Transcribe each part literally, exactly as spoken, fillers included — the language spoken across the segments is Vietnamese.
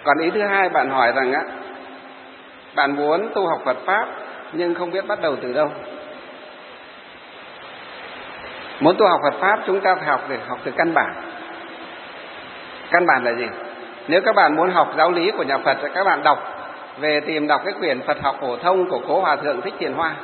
Còn ý thứ hai, bạn hỏi rằng á, bạn muốn tu học Phật Pháp nhưng không biết bắt đầu từ đâu. Muốn tu học Phật Pháp chúng ta phải học để học từ căn bản. Căn bản là gì? Nếu các bạn muốn học giáo lý của nhà Phật, các bạn đọc về tìm đọc cái quyển Phật học phổ thông của Cố Hòa Thượng Thích Thiện Hoa.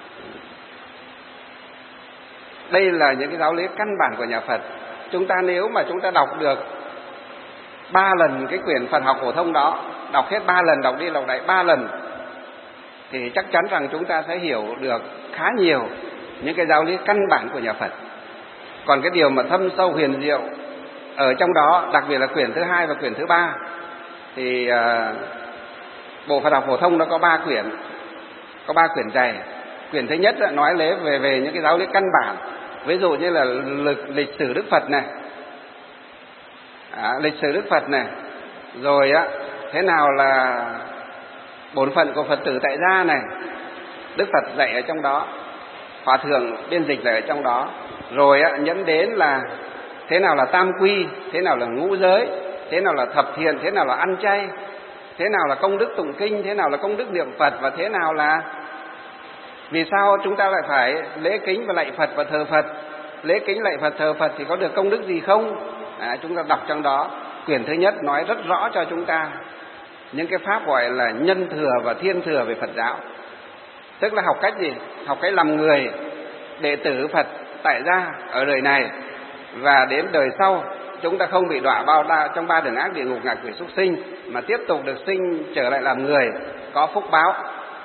Đây là những cái giáo lý căn bản của nhà Phật. Chúng ta nếu mà chúng ta đọc được ba lần cái quyển Phật học phổ thông đó, đọc hết ba lần, đọc đi đọc lại ba lần, thì chắc chắn rằng chúng ta sẽ hiểu được khá nhiều những cái giáo lý căn bản của nhà Phật. Còn cái điều mà thâm sâu huyền diệu ở trong đó, đặc biệt là quyển thứ hai và quyển thứ ba, thì uh, bộ Phật học phổ thông nó có ba quyển, có ba quyển dày. Quyển thứ nhất nói lấy về về những cái giáo lý căn bản, ví dụ như là lịch, lịch sử Đức Phật này, à, lịch sử Đức Phật này, rồi á thế nào là bổn phận của Phật tử tại gia này, Đức Phật dạy ở trong đó, Hòa thượng biên dịch lại ở trong đó, rồi á nhẫn đến là thế nào là tam quy, thế nào là ngũ giới, thế nào là thập thiện, thế nào là ăn chay, thế nào là công đức tụng kinh, thế nào là công đức niệm Phật, và thế nào là vì sao chúng ta lại phải lễ kính và lạy Phật và thờ Phật, lễ kính lạy Phật thờ Phật thì có được công đức gì không? À, chúng ta đọc trong đó. Quyển thứ nhất nói rất rõ cho chúng ta những cái pháp gọi là nhân thừa và thiên thừa về Phật giáo. Tức là học cách gì? Học cách làm người đệ tử Phật tại gia ở đời này, và đến đời sau chúng ta không bị đọa bao đa trong ba đường ác địa ngục ngạ quỷ súc sinh, mà tiếp tục được sinh trở lại làm người có phúc báo.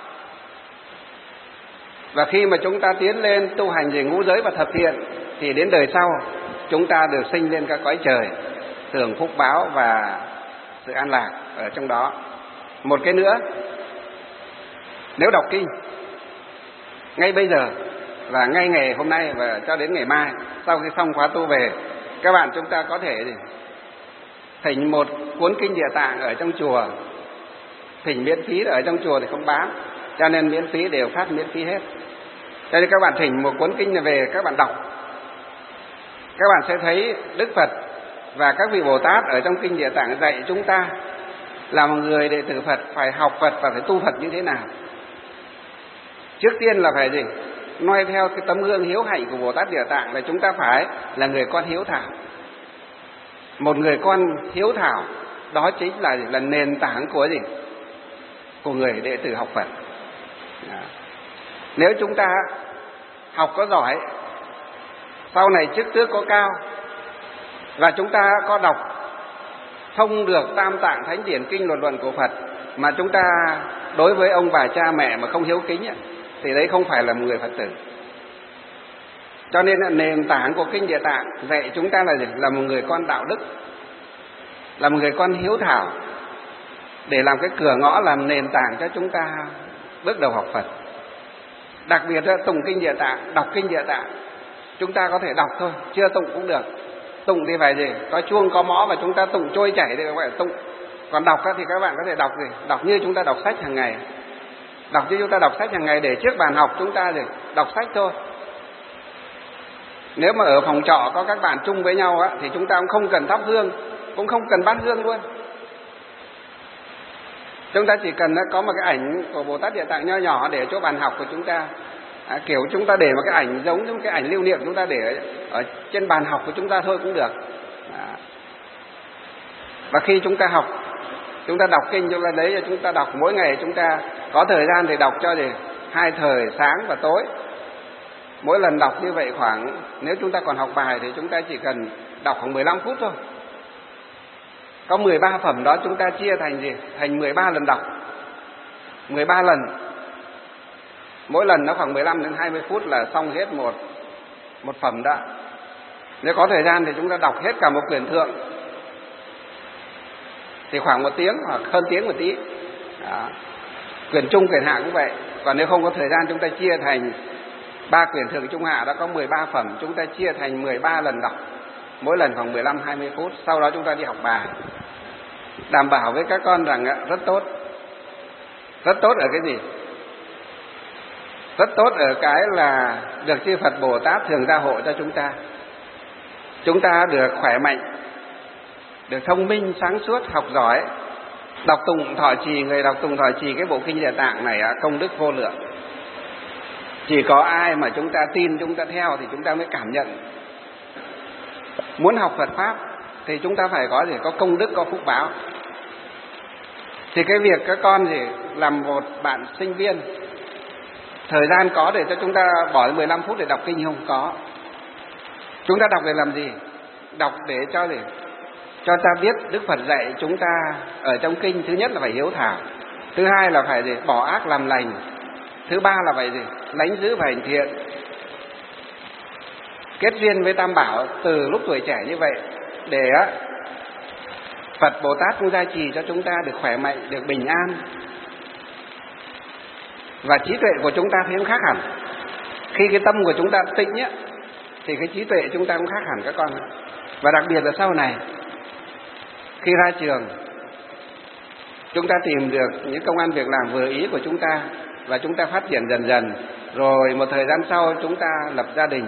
Và khi mà chúng ta tiến lên tu hành về ngũ giới và thập thiện thì đến đời sau chúng ta được sinh lên các cõi trời, hưởng phúc báo và sự an lạc ở trong đó. Một cái nữa, nếu đọc kinh ngay bây giờ và ngay ngày hôm nay và cho đến ngày mai, sau khi xong khóa tu về, các bạn chúng ta có thể thỉnh một cuốn kinh Địa Tạng ở trong chùa, thỉnh miễn phí, ở trong chùa thì không bán, cho nên miễn phí, đều phát miễn phí hết. Cho nên các bạn thỉnh một cuốn kinh này về, các bạn đọc, các bạn sẽ thấy Đức Phật và các vị Bồ Tát ở trong kinh Địa Tạng dạy chúng ta là một người đệ tử Phật phải học Phật và phải tu Phật như thế nào. Trước tiên là phải gì? Noi theo cái tấm gương hiếu hạnh của Bồ Tát Địa Tạng là chúng ta phải là người con hiếu thảo. Một người con hiếu thảo đó chính là là nền tảng của gì? Của người đệ tử học Phật. Đó. Nếu chúng ta học có giỏi, sau này chức tước có cao, và chúng ta có đọc thông được Tam Tạng Thánh Điển kinh luận luận của Phật, mà chúng ta đối với ông bà cha mẹ mà không hiếu kính thì đấy không phải là một người Phật tử. Cho nên là nền tảng của kinh Địa Tạng dạy chúng ta là gì? Là một người con đạo đức, là một người con hiếu thảo, để làm cái cửa ngõ, làm nền tảng cho chúng ta bước đầu học Phật. Đặc biệt là tụng kinh Địa Tạng, đọc kinh Địa Tạng, chúng ta có thể đọc thôi, chưa tụng cũng được. Tụng thì phải gì? Có chuông có mõ và chúng ta tụng trôi chảy thì gọi là tụng. Còn đọc thì các bạn có thể đọc gì? Đọc như chúng ta đọc sách hàng ngày. Đọc như chúng ta đọc sách hàng ngày, để trước bàn học chúng ta gì? Đọc sách thôi. Nếu mà ở phòng trọ có các bạn chung với nhau á, thì chúng ta cũng không cần thắp hương, cũng không cần bát hương luôn. Chúng ta chỉ cần có một cái ảnh của Bồ Tát Địa Tạng nho nhỏ để ở chỗ bàn học của chúng ta. À, kiểu chúng ta để một cái ảnh giống như cái ảnh lưu niệm, chúng ta để ở, ở trên bàn học của chúng ta thôi cũng được. À. Và khi chúng ta học, chúng ta đọc kinh, chúng ta lấy cho chúng ta đọc mỗi ngày, chúng ta có thời gian thì đọc cho thì hai thời sáng và tối. Mỗi lần đọc như vậy khoảng, nếu chúng ta còn học bài thì chúng ta chỉ cần đọc khoảng mười lăm phút thôi. Có mười ba phẩm đó chúng ta chia thành gì? Thành mười ba lần đọc. mười ba lần. Mỗi lần nó khoảng mười lăm đến hai mươi phút là xong hết một một phẩm đó. Nếu có thời gian thì chúng ta đọc hết cả một quyển thượng thì khoảng một tiếng hoặc hơn tiếng một tí. Đó. Quyển trung, quyển hạ cũng vậy. Còn nếu không có thời gian, chúng ta chia thành ba quyển thượng trung hạ, đó có mười ba phẩm, chúng ta chia thành mười ba lần đọc, mỗi lần khoảng mười lăm đến hai mươi phút. Sau đó chúng ta đi học bài. Đảm bảo với các con rằng rất tốt. Rất tốt ở cái gì? Rất tốt ở cái là được chư Phật Bồ Tát thường gia hộ cho chúng ta. Chúng ta được khỏe mạnh, được thông minh, sáng suốt, học giỏi, Đọc tụng thọ trì, người đọc tụng thọ trì cái bộ kinh Địa Tạng này công đức vô lượng. Chỉ có ai mà chúng ta tin, chúng ta theo thì chúng ta mới cảm nhận. Muốn học Phật Pháp thì chúng ta phải có gì? Có công đức, có phúc báo. Thì cái việc các con gì làm một bạn sinh viên, thời gian có để cho chúng ta bỏ mười lăm phút để đọc kinh không? Có. Chúng ta đọc để làm gì? Đọc để cho gì? Cho ta biết Đức Phật dạy chúng ta ở trong kinh. Thứ nhất là phải hiếu thảo, thứ hai là phải gì? Bỏ ác làm lành, thứ ba là phải gì? Lánh giữ và hành thiện. Kết duyên với Tam Bảo từ lúc tuổi trẻ như vậy, để Phật Bồ Tát cũng gia trì cho chúng ta được khỏe mạnh, được bình an. Và trí tuệ của chúng ta thì cũng khác hẳn. Khi cái tâm của chúng ta tĩnh ấy, thì cái trí tuệ chúng ta cũng khác hẳn các con. Và đặc biệt là sau này, khi ra trường, chúng ta tìm được những công ăn việc làm vừa ý của chúng ta, và chúng ta phát triển dần dần. Rồi một thời gian sau chúng ta lập gia đình.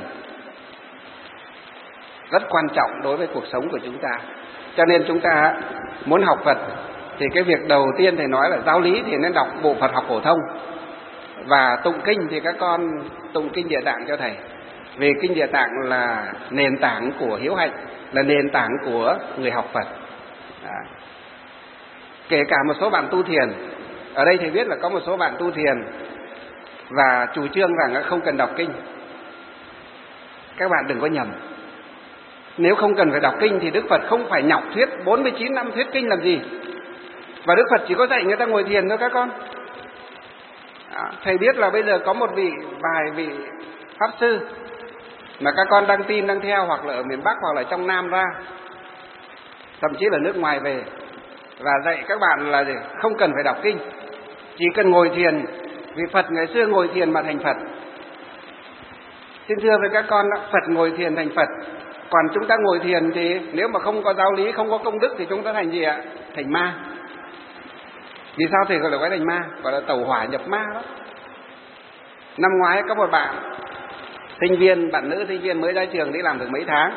Rất quan trọng đối với cuộc sống của chúng ta. Cho nên chúng ta muốn học Phật thì cái việc đầu tiên thầy nói là giáo lý thì nên đọc bộ Phật học phổ thông. Và tụng kinh thì các con tụng kinh Địa Tạng cho thầy. Vì kinh Địa Tạng là nền tảng của hiếu hạnh, là nền tảng của người học Phật. À. Kể cả một số bạn tu thiền, ở đây thầy biết là có một số bạn tu thiền và chủ trương rằng không cần đọc kinh. Các bạn đừng có nhầm. Nếu không cần phải đọc kinh thì Đức Phật không phải nhọc thuyết bốn mươi chín năm thuyết kinh làm gì. Và Đức Phật chỉ có dạy người ta ngồi thiền thôi các con. À, thầy biết là bây giờ có một vị vài vị pháp sư mà các con đang tin, đang theo, hoặc là ở miền Bắc hoặc là trong Nam ra, thậm chí là nước ngoài về, và dạy các bạn là gì? Không cần phải đọc kinh, chỉ cần ngồi thiền. Vì Phật ngày xưa ngồi thiền mà thành Phật. Xin thưa với các con, Phật ngồi thiền thành Phật. Còn chúng ta ngồi thiền thì nếu mà không có giáo lý, không có công đức thì chúng ta thành gì ạ? Thành ma. Vì sao thầy gọi là quái thành ma? Gọi là tẩu hỏa nhập ma đó. Năm ngoái có một bạn sinh viên, bạn nữ sinh viên mới ra trường đi làm được mấy tháng.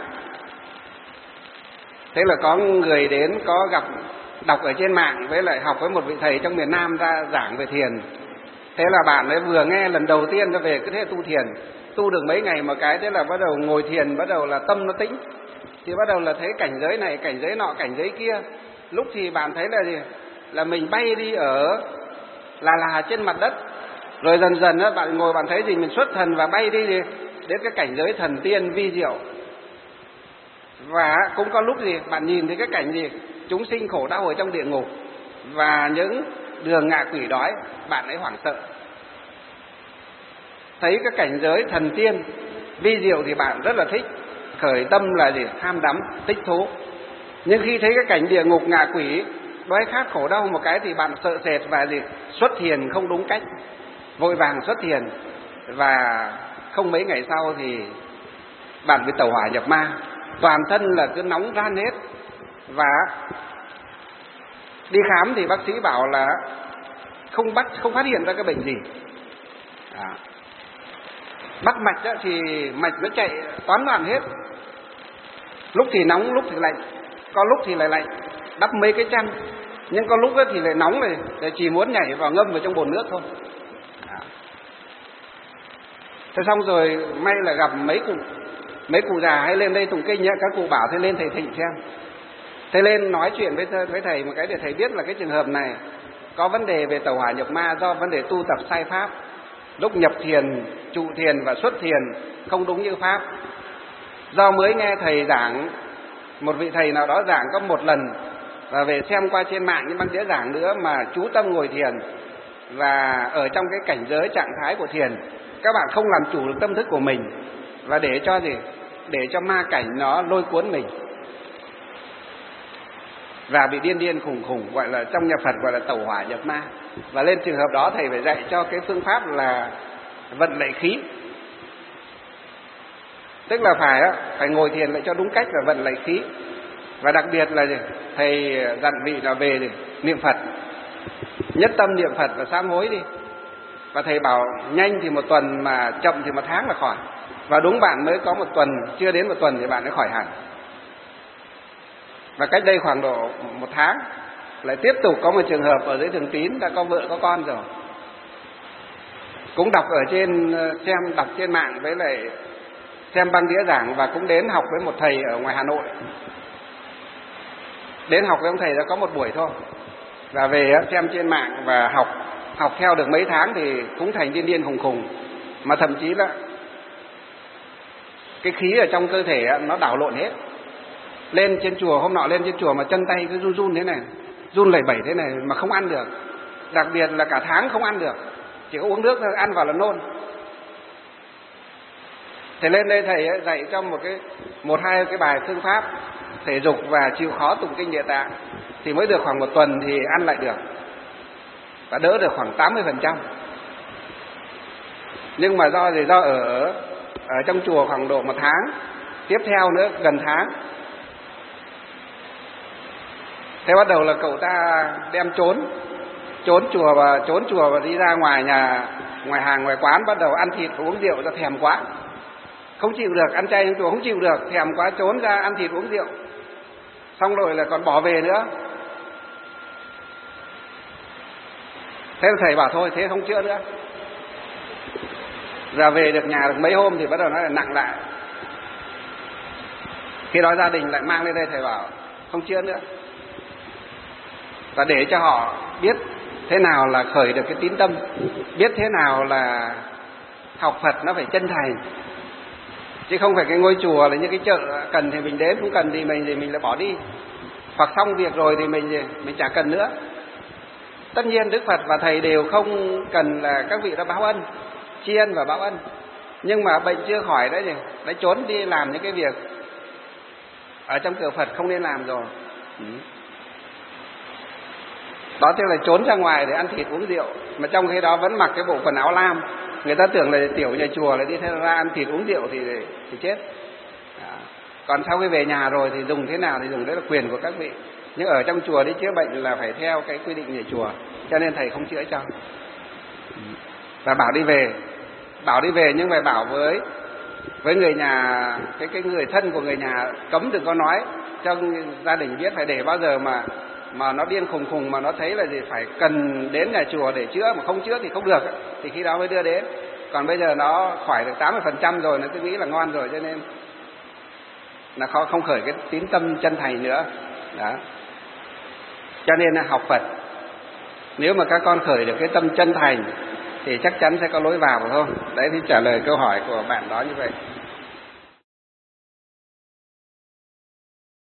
Thế là có người đến, có gặp, đọc ở trên mạng, với lại học với một vị thầy trong miền Nam ra giảng về thiền. Thế là bạn ấy vừa nghe lần đầu tiên ra về cứ thế tu thiền. Tu được mấy ngày một cái, thế là bắt đầu ngồi thiền, bắt đầu là tâm nó tĩnh. Thì bắt đầu là thấy cảnh giới này, cảnh giới nọ, cảnh giới kia. Lúc thì bạn thấy là gì? Là mình bay đi ở là là trên mặt đất. Rồi dần dần đó, bạn ngồi bạn thấy gì? Mình xuất thần và bay đi gì? Đến cái cảnh giới thần tiên vi diệu. Và cũng có lúc gì? Bạn nhìn thấy cái cảnh gì? Chúng sinh khổ đau ở trong địa ngục và những đường ngạ quỷ đói, bạn ấy hoảng sợ. Thấy cái cảnh giới thần tiên vi diệu thì bạn rất là thích, khởi tâm là gì? Tham đắm, thích thú. Nhưng khi thấy cái cảnh địa ngục ngạ quỷ đói khát khổ đau một cái thì bạn sợ sệt và gì? Xuất thiền không đúng cách, vội vàng xuất thiền. Và không mấy ngày sau thì bạn bị tẩu hỏa nhập ma, toàn thân là cứ nóng ran hết. Và đi khám thì bác sĩ bảo là không bắt không phát hiện ra cái bệnh gì. À. Bắt mạch đó thì mạch nó chạy toán loạn hết. Lúc thì nóng, lúc thì lạnh, có lúc thì lại lạnh, đắp mấy cái chăn. Nhưng có lúc thì lại nóng này, để chỉ muốn nhảy vào ngâm vào trong bồn nước thôi. À. Thế xong rồi may là gặp mấy cụ mấy cụ già hay lên đây tụng kinh nhá, các cụ bảo thế lên thầy thịnh xem. Thế lên nói chuyện với với thầy một cái để thầy biết là cái trường hợp này có vấn đề về tẩu hỏa nhập ma do vấn đề tu tập sai pháp. Lúc nhập thiền, trụ thiền và xuất thiền không đúng như pháp. Do mới nghe thầy giảng, một vị thầy nào đó giảng có một lần, và về xem qua trên mạng những băng đĩa giảng nữa mà chú tâm ngồi thiền và ở trong cái cảnh giới trạng thái của thiền, các bạn không làm chủ được tâm thức của mình và để cho gì? Để cho ma cảnh nó lôi cuốn mình và bị điên điên khùng khùng, gọi là trong nhà Phật gọi là tẩu hỏa nhập ma. Và lên trường hợp đó thầy phải dạy cho cái phương pháp là vận lệ khí. Tức là phải phải ngồi thiền lại cho đúng cách và vận lệ khí. Và đặc biệt là gì? Thầy dặn vị là về gì? Niệm Phật, nhất tâm niệm Phật và sám hối đi. Và thầy bảo nhanh thì một tuần, mà chậm thì một tháng là khỏi. Và đúng bạn mới có một tuần, chưa đến một tuần thì bạn ấy khỏi hẳn. Và cách đây khoảng độ một tháng lại tiếp tục có một trường hợp ở dưới Thường Tín đã có vợ có con rồi, cũng đọc ở trên xem đọc trên mạng với lại xem băng đĩa giảng, và cũng đến học với một thầy ở ngoài Hà Nội. Đến học với ông thầy đã có một buổi thôi, và về xem trên mạng và học học theo được mấy tháng thì cũng thành điên điên khùng khùng, mà thậm chí là cái khí ở trong cơ thể nó đảo lộn hết. Lên trên chùa, hôm nọ lên trên chùa mà chân tay cứ run run thế này, run lẩy bẩy thế này mà không ăn được, đặc biệt là cả tháng không ăn được, chỉ có uống nước thôi, ăn vào là nôn. Thầy lên đây thầy dạy cho một cái một hai cái bài phương pháp thể dục và chịu khó tụng kinh Địa Tạng, thì mới được khoảng một tuần thì ăn lại được và đỡ được khoảng tám mươi phần trăm. Nhưng mà do gì do ở ở trong chùa khoảng độ một tháng, tiếp theo nữa gần tháng, thế bắt đầu là cậu ta đem trốn trốn chùa và trốn chùa và đi ra ngoài nhà, ngoài hàng ngoài quán, bắt đầu ăn thịt và uống rượu, cho thèm quá, không chịu được, ăn chay trong chùa không chịu được, thèm quá trốn ra ăn thịt uống rượu, xong rồi là còn bỏ về nữa. Thế thầy bảo thôi thế không chữa nữa. Giờ về được nhà được mấy hôm thì bắt đầu nó lại nặng lại. Khi đó gia đình lại mang lên đây, thầy bảo không chữa nữa. Và để cho họ biết thế nào là khởi được cái tín tâm, biết thế nào là học Phật nó phải chân thành, chứ không phải cái ngôi chùa là như cái chợ, cần thì mình đến, không cần thì mình thì mình lại bỏ đi, hoặc xong việc rồi thì mình mình chả cần nữa. Tất nhiên Đức Phật và thầy đều không cần là các vị đã báo ân, tri ân và báo ân, nhưng mà bệnh chưa khỏi đấy gì, đấy trốn đi làm những cái việc ở trong cửa Phật không nên làm rồi. Ừ. Đó tức là trốn ra ngoài để ăn thịt uống rượu, mà trong khi đó vẫn mặc cái bộ quần áo lam. Người ta tưởng là tiểu nhà chùa là đi theo ra ăn thịt uống rượu thì thì chết. Đó. Còn sau khi về nhà rồi thì dùng thế nào thì dùng, đấy là quyền của các vị. Nhưng ở trong chùa đi chữa bệnh là phải theo cái quy định nhà chùa, cho nên thầy không chữa cho. Và bảo đi về, bảo đi về nhưng mà bảo với với người nhà, cái cái người thân của người nhà cấm đừng có nói cho gia đình biết, phải để bao giờ mà mà nó điên khùng khùng mà nó thấy là gì phải cần đến nhà chùa để chữa, mà không chữa thì không được, thì khi đó mới đưa đến. Còn bây giờ nó khỏi được tám mươi phần trăm rồi, nó cứ nghĩ là ngon rồi, cho nên là khó không khởi cái tín tâm chân thành nữa. Đó. Cho nên là học Phật, nếu mà các con khởi được cái tâm chân thành thì chắc chắn sẽ có lối vào, phải không? Đấy thì trả lời câu hỏi của bạn đó như vậy.